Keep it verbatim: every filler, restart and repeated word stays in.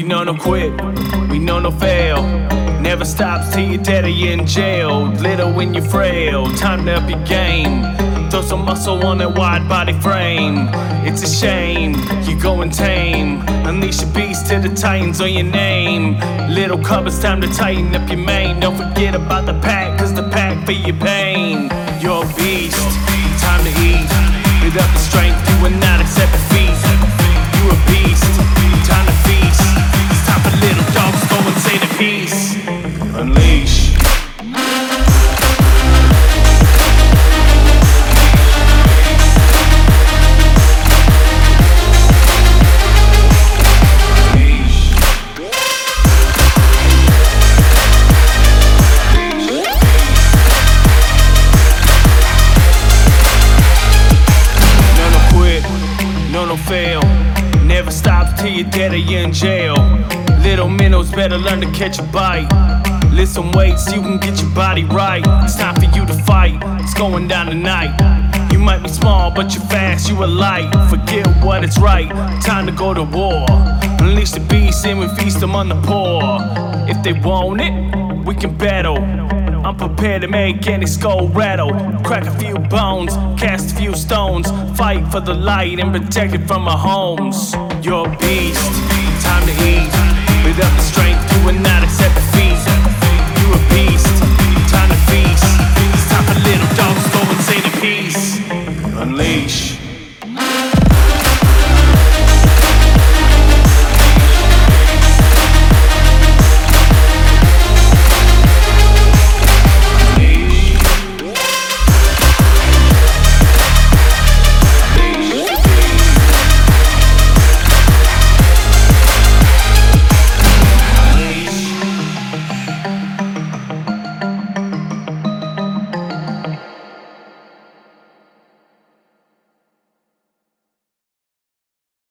know no quit, we know no fail. Never stops till you're dead or you're in jail. Little when you're frail, time to up your game. Throw some muscle on that wide body frame. It's a shame, you're going tame. Unleash your beast till the titans on your name. Little cub, it's time to tighten up your mane. Don't forget about the pack, cause the pack for your pain. You're a beast, time to eat. Without the strength, you will not accept defeat. You a beast, time to feast. It's time for little dogs, go and say the peace. Unleash. No fail, never stops till you're dead or you're in jail. Little minnows better learn to catch a bite. Lift some weights, you can get your body right. It's time for you to fight, it's going down tonight. You might be small, but you're fast, you are light. Forget what it's right, time to go to war. Unleash the beast and we feast them on the poor. If they want it, we can battle. I'm prepared to make any skull rattle. Crack a few bones, cast a few stones. Fight for the light and protect it from our homes. You're a beast, time to eat. Without the strength, you will not accept the